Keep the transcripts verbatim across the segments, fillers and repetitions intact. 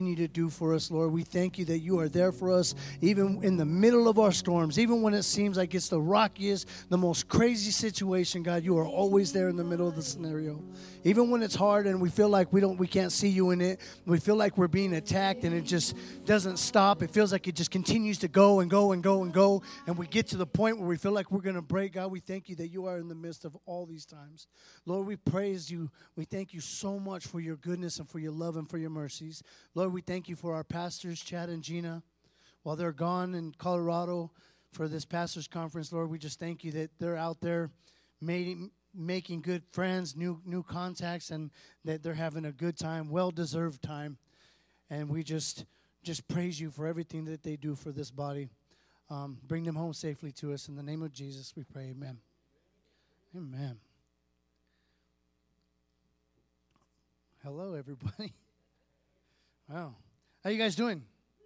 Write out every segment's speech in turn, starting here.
To do for us, Lord. We thank you that you are there for us, even in the middle of our storms, even when it seems like it's the rockiest, the most crazy situation. God, you are always there in the middle of the scenario. Even when it's hard and we feel like we don't, we can't see you in it. We feel like we're being attacked and it just doesn't stop. It feels like it just continues to go and go and go and go. And we get to the point where we feel like we're going to break. God, we thank you that you are in the midst of all these times. Lord, we praise you. We thank you so much for your goodness and for your love and for your mercies. Lord, we thank you for our pastors, Chad and Gina. While they're gone in Colorado for this pastors conference, Lord, we just thank you that they're out there making, making good friends, new new contacts, and that they're having a good time, well-deserved time. And we just just praise you for everything that they do for this body. Um, bring them home safely to us. In the name of Jesus, we pray, amen. Amen. Hello, everybody. Wow. How you guys doing?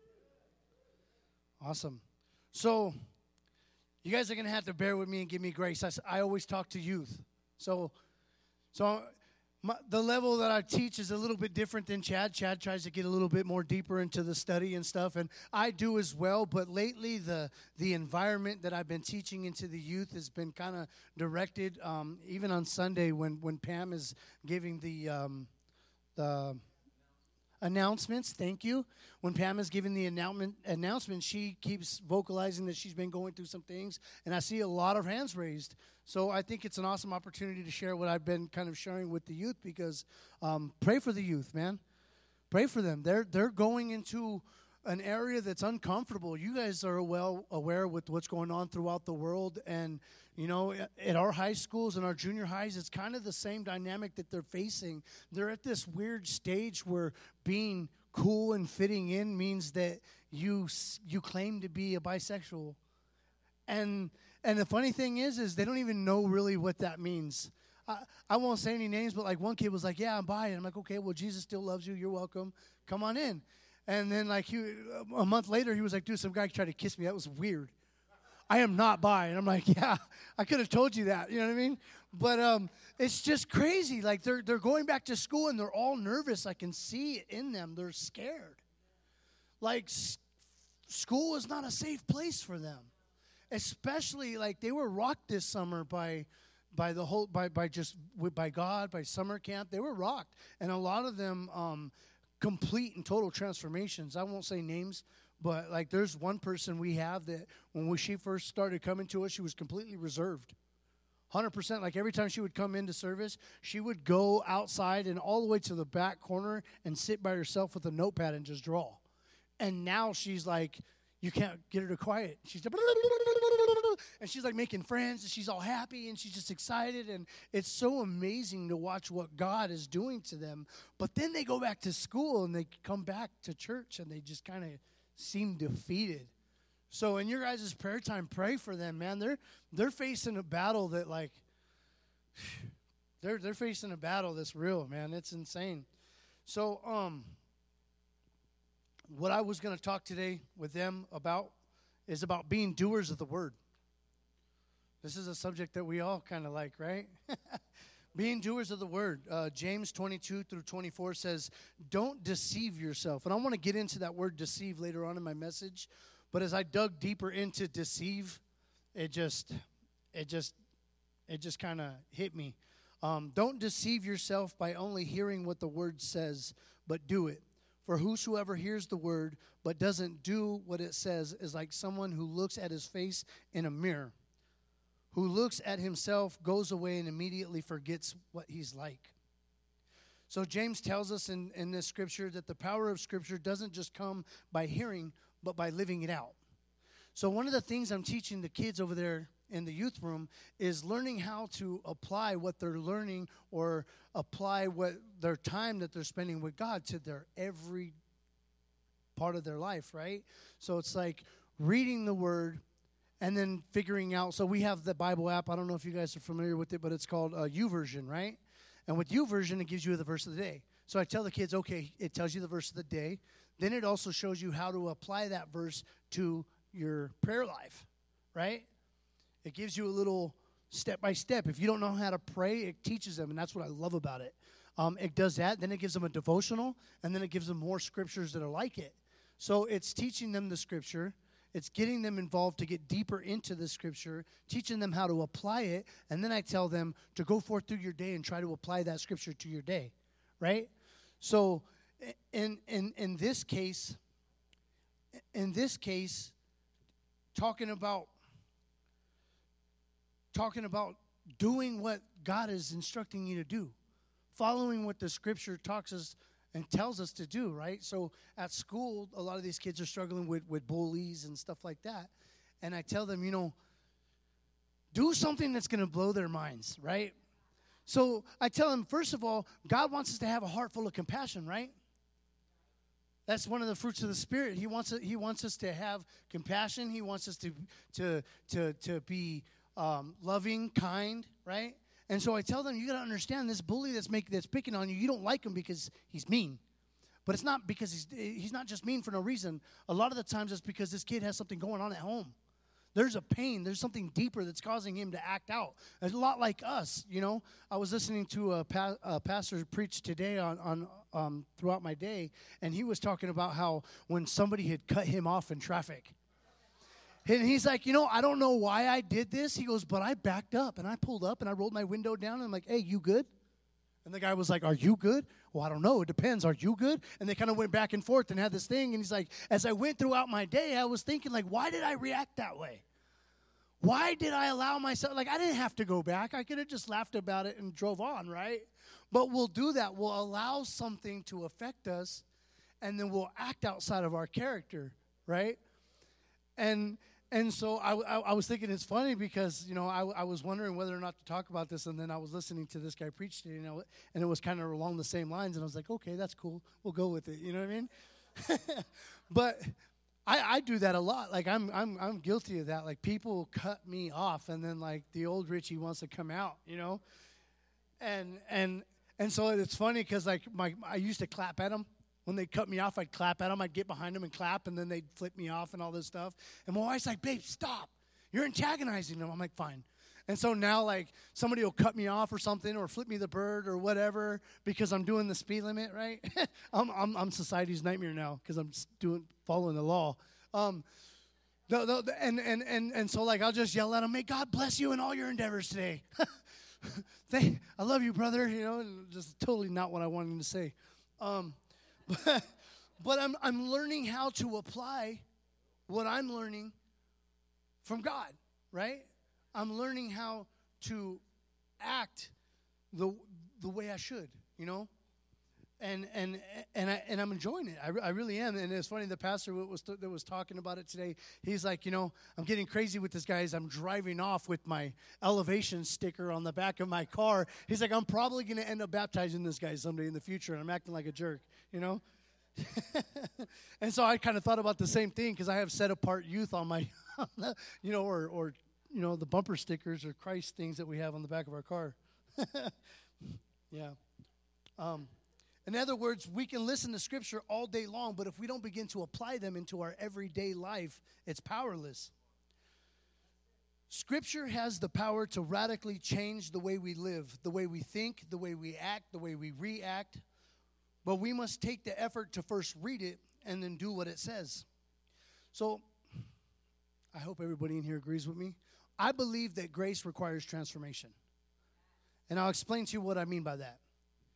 Awesome. So, you guys are going to have to bear with me and give me grace. I, I always talk to youth. So, so my, the level that I teach is a little bit different than Chad. Chad tries to get a little bit more deeper into the study and stuff, and I do as well. But lately, the the environment that I've been teaching into the youth has been kind of directed. Um, even on Sunday, when, when Pam is giving the um, the announcements, thank you. When Pam is giving the announcement, announcement, she keeps vocalizing that she's been going through some things, and I see a lot of hands raised. So I think it's an awesome opportunity to share what I've been kind of sharing with the youth, because um, pray for the youth, man. Pray for them. They're they're going into an area that's uncomfortable. You guys are well aware with what's going on throughout the world, and you know, at our high schools and our junior highs, it's kind of the same dynamic that they're facing. They're at this weird stage where being cool and fitting in means that you you claim to be a bisexual, and and the funny thing is, is they don't even know really what that means. I, I won't say any names, but like one kid was like, "Yeah, I'm bi," and I'm like, "Okay, well, Jesus still loves you. You're welcome. Come on in." And then like he, a month later, he was like, "Dude, some guy tried to kiss me. That was weird. I am not bi." And I'm like, "Yeah, I could have told you that." You know what I mean? But um, it's just crazy. Like they're they're going back to school and they're all nervous. I can see it in them. They're scared. Like s- school is not a safe place for them. Especially like they were rocked this summer by by the whole by by just by God, by summer camp. They were rocked, and a lot of them um, complete and total transformations. I won't say names, but like there's one person we have that when we, she first started coming to us, she was completely reserved, one hundred percent. Like every time she would come into service, she would go outside and all the way to the back corner and sit by herself with a notepad and just draw. And now she's like, you can't get her to quiet. She's and she's like making friends, and she's all happy, and she's just excited, and it's so amazing to watch what God is doing to them. But then they go back to school, and they come back to church, and they just kind of seem defeated. So in your guys' prayer time, pray for them, man. They're they're facing a battle that like they're they're facing a battle that's real, man. It's insane. So um. What I was going to talk today with them about is about being doers of the word. This is a subject that we all kind of like, right? Being doers of the word. Uh, James twenty-two through twenty-four says, don't deceive yourself. And I want to get into that word deceive later on in my message. But as I dug deeper into deceive, it just, it just, it just kind of hit me. Um, don't deceive yourself by only hearing what the word says, but do it. For whosoever hears the word but doesn't do what it says is like someone who looks at his face in a mirror, who looks at himself, goes away, and immediately forgets what he's like. So James tells us in, in this scripture that the power of scripture doesn't just come by hearing, but by living it out. So one of the things I'm teaching the kids over there in the youth room is learning how to apply what they're learning or apply what their time that they're spending with God to their every part of their life, right? So it's like reading the word and then figuring out. So we have the Bible app. I don't know if you guys are familiar with it, but it's called uh, YouVersion, right? And with YouVersion, it gives you the verse of the day. So I tell the kids, okay, it tells you the verse of the day. Then it also shows you how to apply that verse to your prayer life, right? It gives you a little step by step. If you don't know how to pray, it teaches them, and that's what I love about it. Um, it does that. Then it gives them a devotional, and then it gives them more scriptures that are like it. So it's teaching them the scripture. It's getting them involved to get deeper into the scripture, teaching them how to apply it, and then I tell them to go forth through your day and try to apply that scripture to your day, right? So in in in this case, in this case, talking about talking about doing what God is instructing you to do, following what the scripture talks us and tells us to do, right? So at school, a lot of these kids are struggling with, with bullies and stuff like that. And I tell them, you know, do something that's going to blow their minds, right? So I tell them, first of all, God wants us to have a heart full of compassion, right? That's one of the fruits of the Spirit. He wants he wants us to have compassion. He wants us to to to to be um, loving, kind, right? And so I tell them, you got to understand, this bully that's making that's picking on you, you don't like him because he's mean. But it's not because he's he's not just mean for no reason. A lot of the times it's because this kid has something going on at home. There's a pain. There's something deeper that's causing him to act out. It's a lot like us, you know. I was listening to a, pa- a pastor preach today on, on um, throughout my day, and he was talking about how when somebody had cut him off in traffic, and he's like, you know, I don't know why I did this. He goes, but I backed up, and I pulled up, and I rolled my window down, and I'm like, hey, you good? And the guy was like, are you good? Well, I don't know. It depends. Are you good? And they kind of went back and forth and had this thing. And he's like, as I went throughout my day, I was thinking, like, why did I react that way? Why did I allow myself? Like, I didn't have to go back. I could have just laughed about it and drove on, right? But we'll do that. We'll allow something to affect us, and then we'll act outside of our character, right? And and so I, I, I was thinking it's funny because, you know, I, I was wondering whether or not to talk about this, and then I was listening to this guy preach today, you know, and it was kind of along the same lines, and I was like, okay, that's cool. We'll go with it. You know what I mean? But I, I do that a lot. Like, I'm I'm I'm guilty of that. Like, people cut me off, and then, like, the old Richie wants to come out, you know? And and and so it's funny because, like, my I used to clap at them. When they cut me off, I'd clap at them. I'd get behind them and clap, and then they'd flip me off and all this stuff. And my wife's like, babe, stop. You're antagonizing them. I'm like, fine. And so now, like, somebody will cut me off or something or flip me the bird or whatever because I'm doing the speed limit, right? I'm, I'm I'm society's nightmare now because I'm doing following the law. Um, the, the, the, and, and, and, and so, like, I'll just yell at them, may God bless you in all your endeavors today. Thank, I love you, brother. You know, and just totally not what I wanted to say. Um But, but I'm I'm learning how to apply what I'm learning from God, right? I'm learning how to act the the way I should, you know, and and and I and I'm enjoying it. I, I really am. And it's funny. The pastor that was that was talking about it today. He's like, you know, I'm getting crazy with this guy as I'm driving off with my elevation sticker on the back of my car. He's like, I'm probably going to end up baptizing this guy someday in the future, and I'm acting like a jerk, you know. And so I kind of thought about the same thing because I have set apart youth on my, you know, or or you know the bumper stickers or Christ things that we have on the back of our car. Yeah. Um, in other words, we can listen to Scripture all day long, but if we don't begin to apply them into our everyday life, it's powerless. Scripture has the power to radically change the way we live, the way we think, the way we act, the way we react. But we must take the effort to first read it and then do what it says. So, I hope everybody in here agrees with me. I believe that grace requires transformation. And I'll explain to you what I mean by that.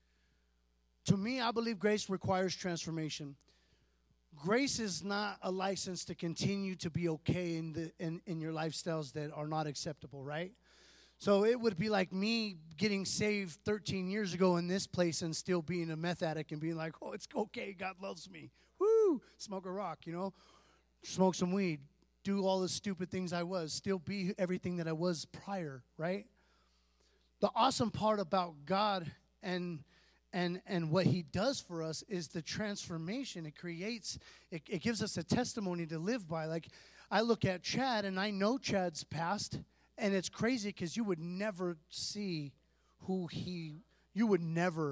To me, I believe grace requires transformation. Grace is not a license to continue to be okay in the in, in your lifestyles that are not acceptable, right? So it would be like me getting saved thirteen years ago in this place and still being a meth addict and being like, oh, it's okay, God loves me. Woo! Smoke a rock, you know? Smoke some weed. Do all the stupid things I was. Still be everything that I was prior, right? The awesome part about God and and and what he does for us is the transformation. It creates, it, it gives us a testimony to live by. Like, I look at Chad, and I know Chad's past. And it's crazy because you would never see who he, you would never.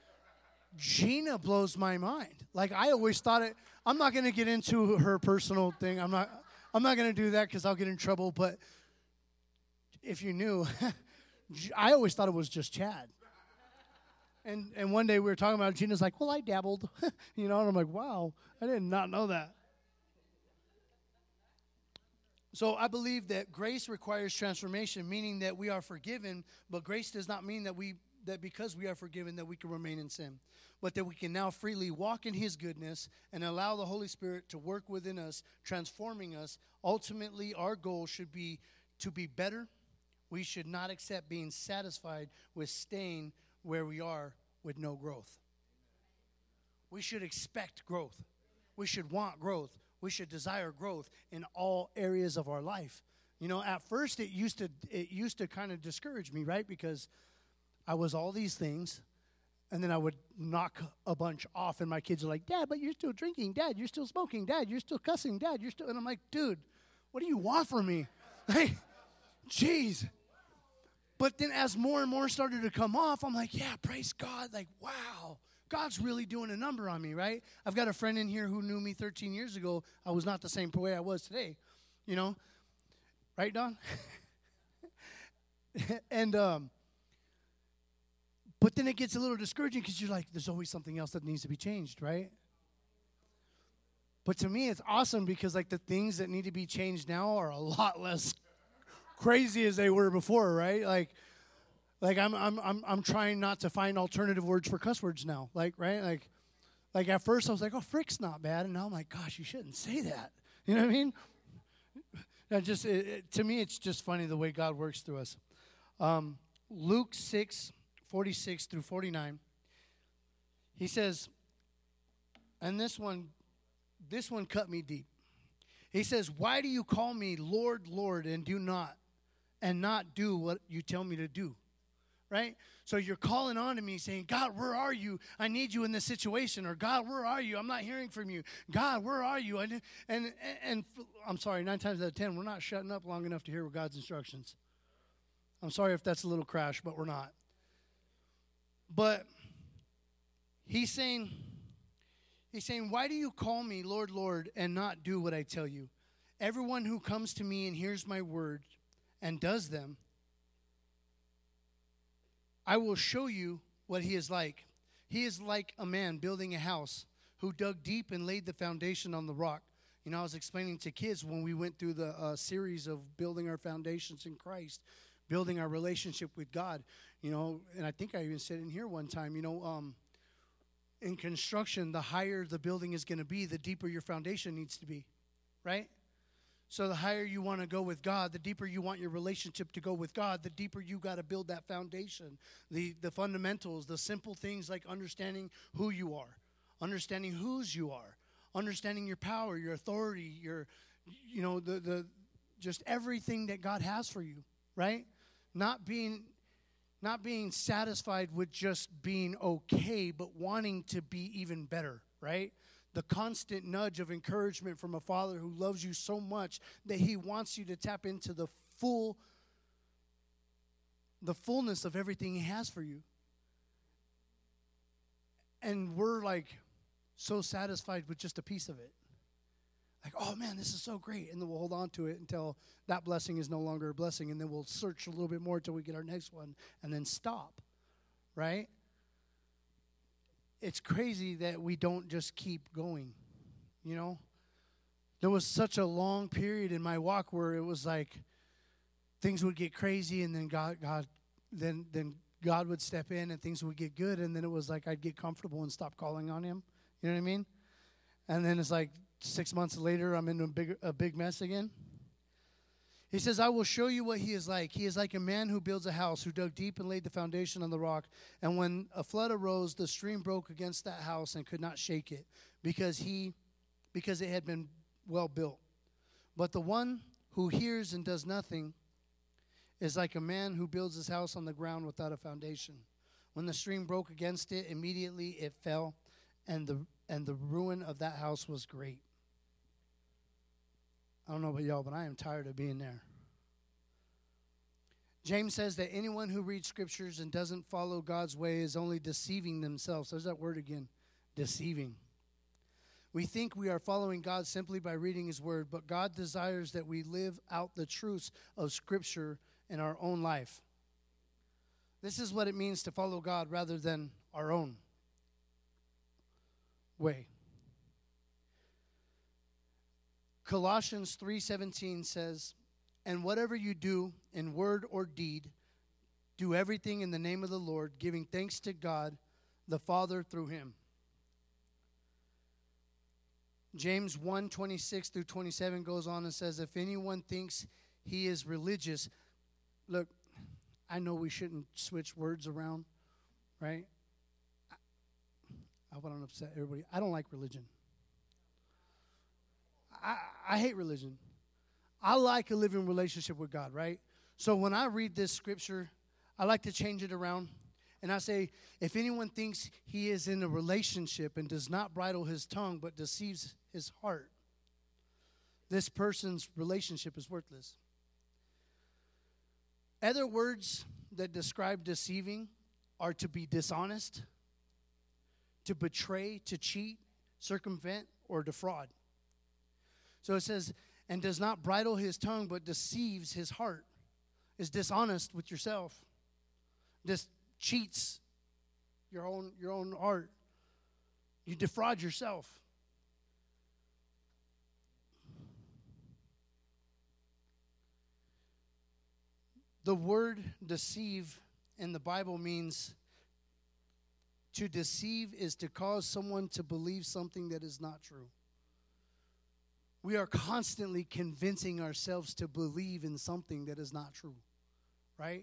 Gina blows my mind. Like, I always thought it, I'm not going to get into her personal thing. I'm not, I'm not going to do that because I'll get in trouble. But if you knew, I always thought it was just Chad. And and one day we were talking about it, Gina's like, well, I dabbled. You know, and I'm like, wow, I did not know that. So I believe that grace requires transformation, meaning that we are forgiven, but grace does not mean that we that because we are forgiven that we can remain in sin, but that we can now freely walk in his goodness and allow the Holy Spirit to work within us, transforming us. Ultimately, our goal should be to be better. We should not accept being satisfied with staying where we are with no growth. We should expect growth. We should want growth. We should desire growth in all areas of our life. You know, at first it used to it used to kind of discourage me, right? Because I was all these things, and then I would knock a bunch off, and my kids are like, Dad, but you're still drinking. Dad, you're still smoking. Dad, you're still cussing. Dad, you're still... And I'm like, dude, what do you want from me? Like, jeez. But then as more and more started to come off, I'm like, yeah, praise God. Like, wow, God's really doing a number on me, right? I've got a friend in here who knew me thirteen years ago. I was not the same way I was today, you know? Right, Don? and, um, but then it gets a little discouraging because you're like, there's always something else that needs to be changed, right? But to me, it's awesome because, like, the things that need to be changed now are a lot less crazy as they were before, right? Like, like I'm, I'm, I'm, I'm trying not to find alternative words for cuss words now, like, right? Like, like at first I was like, oh, frick's not bad, and now I'm like, gosh, you shouldn't say that. You know what I mean? That just it, it, to me, it's just funny the way God works through us. Um, Luke six forty-six through forty-nine. He says, and this one, this one cut me deep. He says, why do you call me Lord, Lord, and do not, and not do what you tell me to do? Right? So you're calling on to me saying, God, where are you? I need you in this situation. Or God, where are you? I'm not hearing from you. God, where are you? And, and, and, and I'm sorry, nine times out of ten, we're not shutting up long enough to hear God's instructions. I'm sorry if that's a little crash, but we're not. But he's saying, he's saying, why do you call me Lord, Lord, and not do what I tell you? Everyone who comes to me and hears my word and does them, I will show you what he is like. He is like a man building a house who dug deep and laid the foundation on the rock. You know, I was explaining to kids when we went through the uh, series of building our foundations in Christ, building our relationship with God, you know, and I think I even said in here one time, you know, um, in construction, the higher the building is going to be, the deeper your foundation needs to be, right? So the higher you want to go with God, the deeper you want your relationship to go with God, the deeper you got to build that foundation. The the fundamentals, the simple things like understanding who you are, understanding whose you are, understanding your power, your authority, your, you know, the the just everything that God has for you, right? Not being not being satisfied with just being okay, but wanting to be even better, right? The constant nudge of encouragement from a father who loves you so much that he wants you to tap into the full, the fullness of everything he has for you. And we're like so satisfied with just a piece of it. Like, oh man, this is so great. And then we'll hold on to it until that blessing is no longer a blessing. And then we'll search a little bit more until we get our next one and then stop, right? It's crazy that we don't just keep going, you know? There was such a long period in my walk where it was like things would get crazy and then God, God, then then God would step in and things would get good, and then it was like I'd get comfortable and stop calling on him. You know what I mean? And then it's like six months later, I'm in a big, a big mess again. He says, I will show you what he is like. He is like a man who builds a house, who dug deep and laid the foundation on the rock. And when a flood arose, the stream broke against that house and could not shake it, because he, because it had been well built. But the one who hears and does nothing is like a man who builds his house on the ground without a foundation. When the stream broke against it, immediately it fell, and the and the ruin of that house was great. I don't know about y'all, but I am tired of being there. James says that anyone who reads scriptures and doesn't follow God's way is only deceiving themselves. There's that word again, deceiving. We think we are following God simply by reading his word, but God desires that we live out the truths of scripture in our own life. This is what it means to follow God rather than our own way. Colossians three seventeen says, "And whatever you do in word or deed, do everything in the name of the Lord, giving thanks to God the Father through him." James one twenty-six through twenty-seven goes on and says, "If anyone thinks he is religious," look, I know we shouldn't switch words around, right? I, I hope I don't upset everybody. I don't like religion. I, I hate religion. I like a living relationship with God, right? So when I read this scripture, I like to change it around. And I say, if anyone thinks he is in a relationship and does not bridle his tongue but deceives his heart, this person's relationship is worthless. Other words that describe deceiving are to be dishonest, to betray, to cheat, circumvent, or defraud. So it says, and does not bridle his tongue but deceives his heart, is dishonest with yourself, just cheats your own your own heart. You defraud yourself. The word deceive in the Bible means to deceive is to cause someone to believe something that is not true. We are constantly convincing ourselves to believe in something that is not true, right?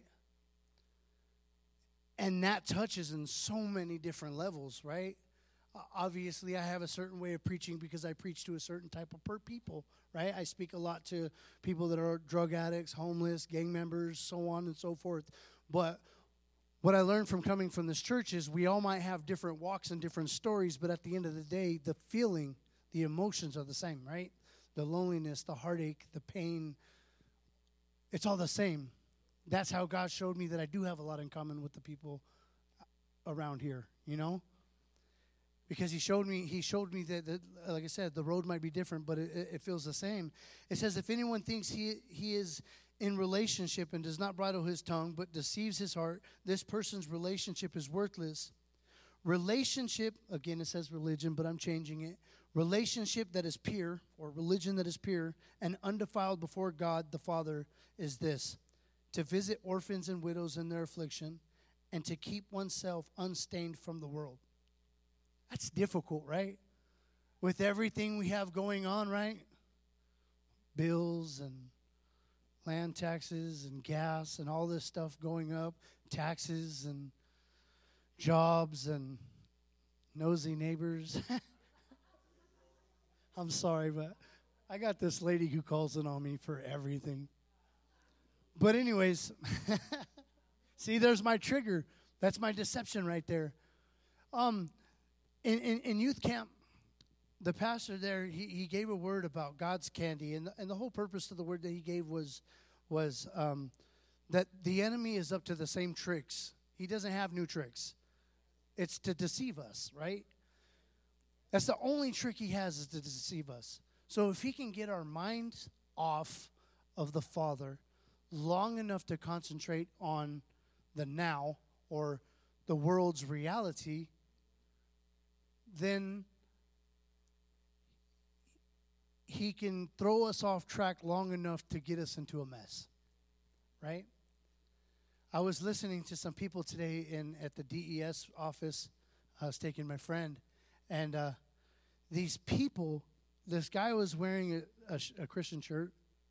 And that touches in so many different levels, right? Uh, obviously, I have a certain way of preaching because I preach to a certain type of per people, right? I speak a lot to people that are drug addicts, homeless, gang members, so on and so forth. But what I learned from coming from this church is we all might have different walks and different stories, but at the end of the day, the feeling, the emotions are the same, right? The loneliness, the heartache, the pain, it's all the same. That's how God showed me that I do have a lot in common with the people around here, you know? Because he showed me, he showed me that, that like I said, the road might be different, but it, it feels the same. It says, if anyone thinks he he is in relationship and does not bridle his tongue, but deceives his heart, this person's relationship is worthless. Relationship, again, it says religion, but I'm changing it. Relationship that is pure, or religion that is pure, and undefiled before God the Father is this: to visit orphans and widows in their affliction, and to keep oneself unstained from the world. That's difficult, right? With everything we have going on, right? Bills and land taxes and gas and all this stuff going up, taxes and jobs and nosy neighbors. I'm sorry, but I got this lady who calls in on me for everything. But anyways, see, there's my trigger. That's my deception right there. Um, in, in, in youth camp, the pastor there, he, he gave a word about God's candy. And the, and the whole purpose of the word that he gave was, was um, that the enemy is up to the same tricks. He doesn't have new tricks. It's to deceive us, right? That's the only trick he has, is to deceive us. So if he can get our minds off of the Father long enough to concentrate on the now or the world's reality, then he can throw us off track long enough to get us into a mess, right? I was listening to some people today in at the D E S office. I was taking my friend, and uh, these people, this guy was wearing a, a, a Christian shirt,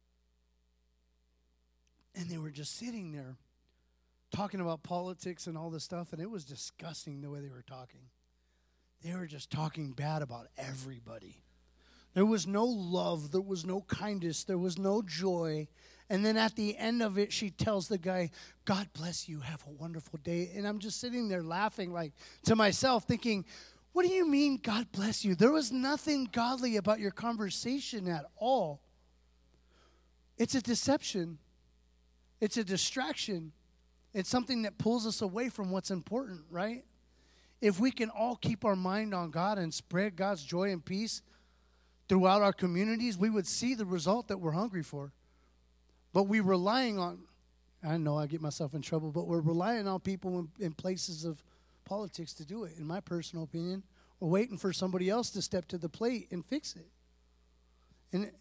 and they were just sitting there talking about politics and all this stuff, and it was disgusting the way they were talking. They were just talking bad about everybody. There was no love. There was no kindness. There was no joy. And then at the end of it, she tells the guy, God bless you. Have a wonderful day. And I'm just sitting there laughing like to myself thinking, what do you mean, God bless you? There was nothing godly about your conversation at all. It's a deception. It's a distraction. It's something that pulls us away from what's important, right? If we can all keep our mind on God and spread God's joy and peace throughout our communities, we would see the result that we're hungry for. But we're relying on, I know I get myself in trouble, but we're relying on people in, in places of politics to do it, in my personal opinion. We're waiting for somebody else to step to the plate and fix it. And it,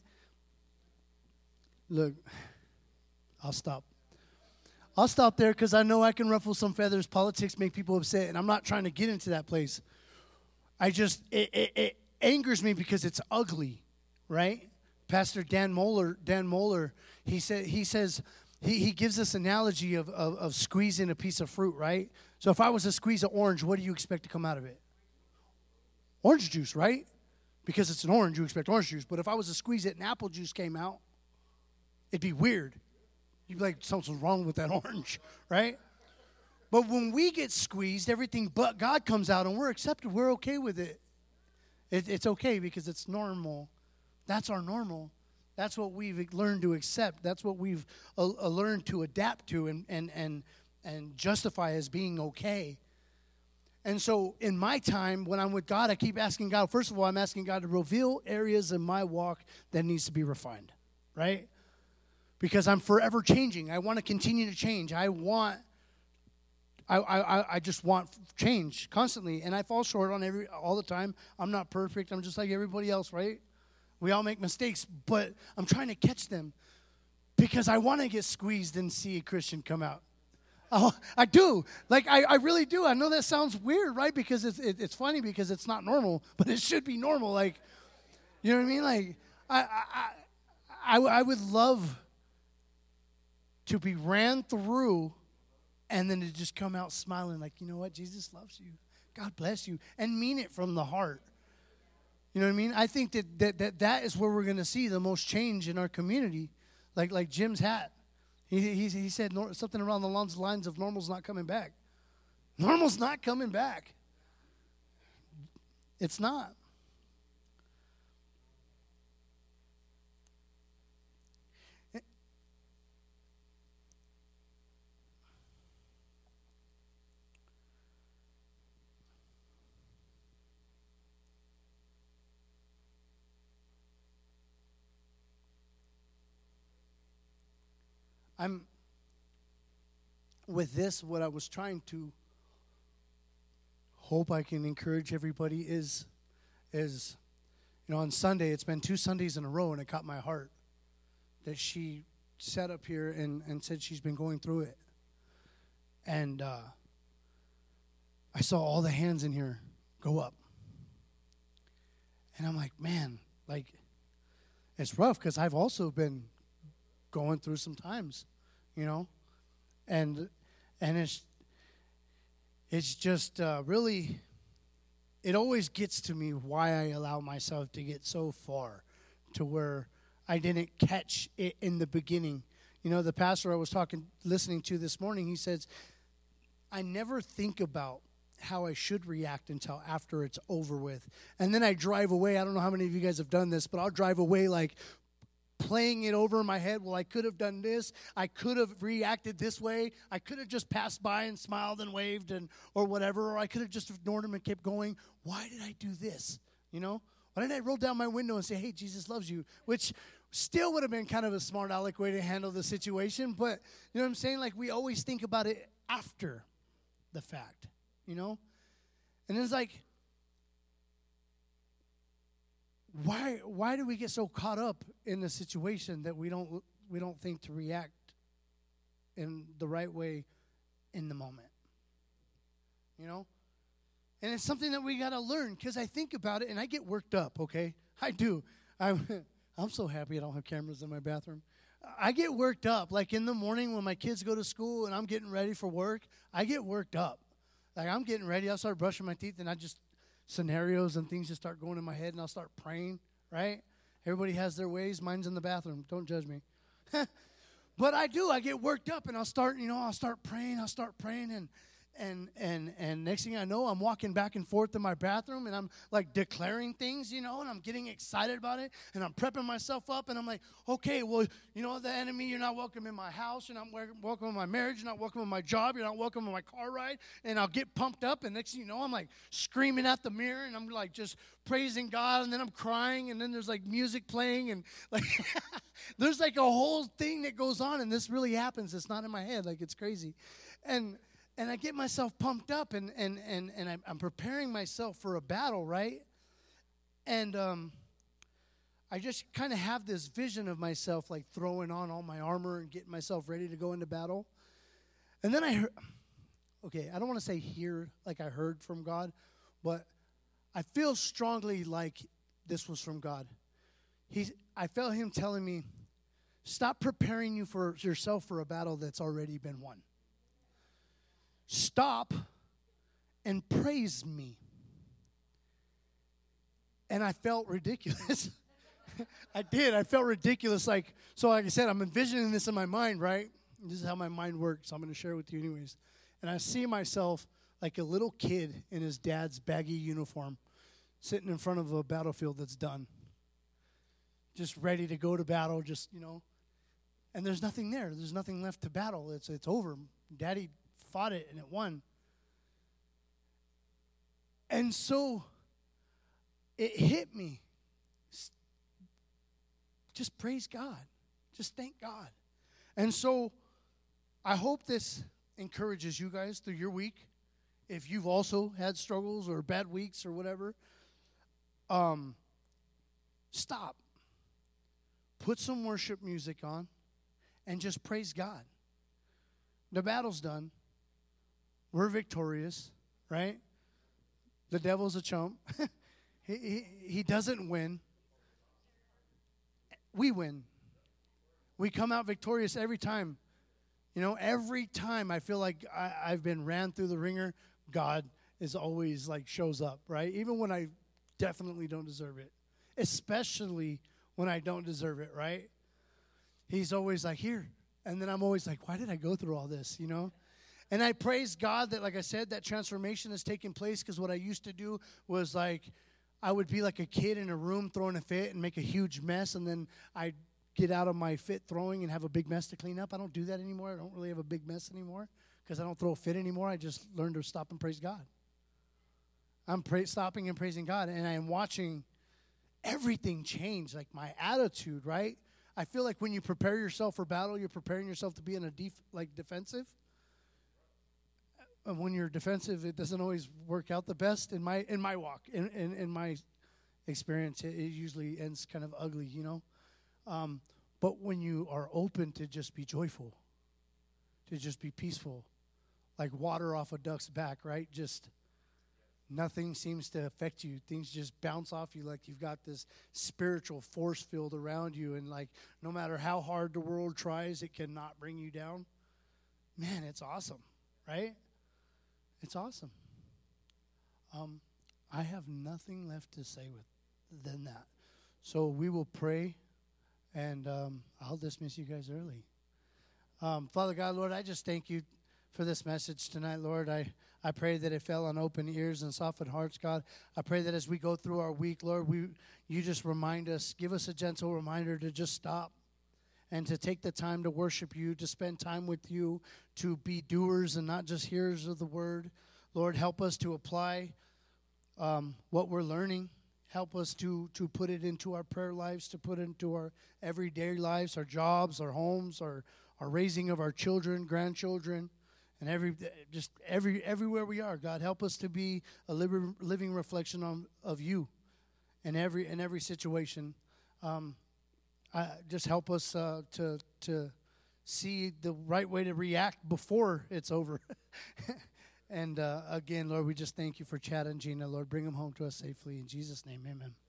look, I'll stop. I'll stop there because I know I can ruffle some feathers. Politics make people upset, and I'm not trying to get into that place. I just, it, it, it angers me because it's ugly, right? Pastor Dan Moeller, Dan Moeller, he said, he says, he, he gives this analogy of, of, of squeezing a piece of fruit, right? So if I was to squeeze an orange, what do you expect to come out of it? Orange juice, right? Because it's an orange, you expect orange juice. But if I was to squeeze it and apple juice came out, it'd be weird. You'd be like, something's wrong with that orange, right? But when we get squeezed, everything but God comes out, and we're accepted. We're okay with it. it. It's okay because it's normal. That's our normal. That's what we've learned to accept. That's what we've uh, uh, learned to adapt to and, and, and, and justify as being okay. And so in my time, when I'm with God, I keep asking God, first of all, I'm asking God to reveal areas in my walk that needs to be refined, right? Because I'm forever changing. I want to continue to change. I want, I, I, I just want change constantly. And I fall short on every all the time. I'm not perfect. I'm just like everybody else, right? We all make mistakes, but I'm trying to catch them because I want to get squeezed and see a Christian come out. Oh, I do. Like, I, I really do. I know that sounds weird, right? Because it's it, it's funny because it's not normal, but it should be normal. Like, you know what I mean? Like, I I, I, I would love to be ran through and then to just come out smiling like, you know what? Jesus loves you. God bless you. And mean it from the heart. You know what I mean? I think that that, that, that is where we're going to see the most change in our community. Like like Jim's hat. He he, he said nor, something around the lines of normal's not coming back. Normal's not coming back. It's not. I'm, with this, what I was trying to hope I can encourage everybody is, is, you know, on Sunday, it's been two Sundays in a row, and it caught my heart that she sat up here and, and said she's been going through it. And uh, I saw all the hands in here go up. And I'm like, man, like, it's rough because I've also been going through some times, you know, and and it's it's just uh, really, it always gets to me why I allow myself to get so far to where I didn't catch it in the beginning. You know, the pastor I was talking, listening to this morning, he says, I never think about how I should react until after it's over with. And then I drive away. I don't know how many of you guys have done this, but I'll drive away like playing it over in my head. Well, I could have done this. I could have reacted this way. I could have just passed by and smiled and waved and or whatever, or I could have just ignored him and kept going. Why did I do this? You know? Why didn't I roll down my window and say, hey, Jesus loves you? Which still would have been kind of a smart aleck way to handle the situation. But you know what I'm saying? Like, we always think about it after the fact, you know? And it's like, Why why do we get so caught up in the situation that we don't we don't think to react in the right way in the moment? You know? And it's something that we got to learn, because I think about it and I get worked up, okay? I do. I'm I'm so happy I don't have cameras in my bathroom. I get worked up. Like in the morning when my kids go to school and I'm getting ready for work, I get worked up. Like I'm getting ready, I'll start brushing my teeth and I just scenarios and things just start going in my head, and I'll start praying, right? Everybody has their ways. Mine's in the bathroom. Don't judge me. But I do. I get worked up, and I'll start, you know, I'll start praying. I'll start praying, and and and and next thing I know, I'm walking back and forth in my bathroom, and I'm like declaring things, you know, and I'm getting excited about it, and I'm prepping myself up, and I'm like, okay, well, you know, the enemy, you're not welcome in my house, you're not welcome in my marriage, you're not welcome in my job, you're not welcome in my car ride, and I'll get pumped up, and next thing you know, I'm like screaming at the mirror, and I'm like just praising God, and then I'm crying, and then there's like music playing, and like there's like a whole thing that goes on, and this really happens. It's not in my head, like it's crazy, and and I get myself pumped up, and and and and I'm, I'm preparing myself for a battle, right? And um, I just kind of have this vision of myself like throwing on all my armor and getting myself ready to go into battle. And then I heard, okay, I don't want to say hear like I heard from God, but I feel strongly like this was from God. He, I felt him telling me, stop preparing you for yourself for a battle that's already been won. Stop and praise me. And I felt ridiculous. I did. I felt ridiculous. Like, so like I said, I'm envisioning this in my mind, right? And this is how my mind works. So I'm going to share it with you anyways. And I see myself like a little kid in his dad's baggy uniform sitting in front of a battlefield that's done. Just ready to go to battle, just, you know. And there's nothing there. There's nothing left to battle. It's it's over. Daddy fought it and it won. And so it hit me. Just praise God. Just thank God. And so I hope this encourages you guys through your week. If you've also had struggles or bad weeks or whatever, um, stop. Put some worship music on and just praise God. The battle's done. We're victorious, right? The devil's a chump. he, he, he doesn't win. We win. We come out victorious every time. You know, every time I feel like I, I've been ran through the ringer, God is always like shows up, right? Even when I definitely don't deserve it. Especially when I don't deserve it, right? He's always like, here. And then I'm always like, why did I go through all this, you know? And I praise God that, like I said, that transformation has taken place, because what I used to do was like, I would be like a kid in a room throwing a fit and make a huge mess, and then I'd get out of my fit throwing and have a big mess to clean up. I don't do that anymore. I don't really have a big mess anymore because I don't throw a fit anymore. I just learned to stop and praise God. I'm pra- stopping and praising God, and I am watching everything change, like my attitude, right? I feel like when you prepare yourself for battle, you're preparing yourself to be in a def- like defensive. And when you're defensive, it doesn't always work out the best in my in my walk. In in, in my experience, it, it usually ends kind of ugly, you know. Um, but when you are open to just be joyful, to just be peaceful, like water off a duck's back, right? Just nothing seems to affect you. Things just bounce off you like you've got this spiritual force field around you, and like no matter how hard the world tries, it cannot bring you down. Man, it's awesome, right? It's awesome. Um, I have nothing left to say with than that. So we will pray, and um, I'll dismiss you guys early. Um, Father God, Lord, I just thank you for this message tonight, Lord. I, I pray that it fell on open ears and softened hearts, God. I pray that as we go through our week, Lord, we you just remind us, give us a gentle reminder to just stop and to take the time to worship you, to spend time with you, to be doers and not just hearers of the word. Lord, help us to apply um, what we're learning. Help us to, to put it into our prayer lives, to put it into our everyday lives, our jobs, our homes, our, our raising of our children, grandchildren, and every just every everywhere we are. God, help us to be a living, living reflection on, of you in every in every situation. Um, I, just help us uh, to to see the right way to react before it's over. And uh, again, Lord, we just thank you for Chad and Gina. Lord, bring them home to us safely. In Jesus' name, amen.